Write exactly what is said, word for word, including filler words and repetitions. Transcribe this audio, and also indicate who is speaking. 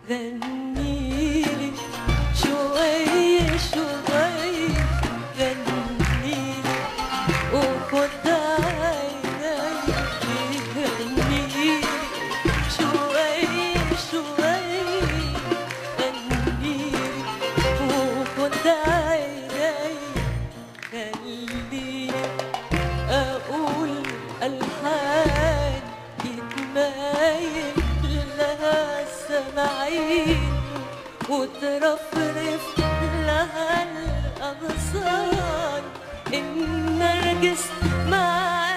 Speaker 1: غنيلي شوية شوية غنيلي وخد عيني غنيلي شوية شوية غنيلي وخد عيني خليني أقول ألحان يتمايل لها السماعين وترفرف لها الأغصان النرجس مع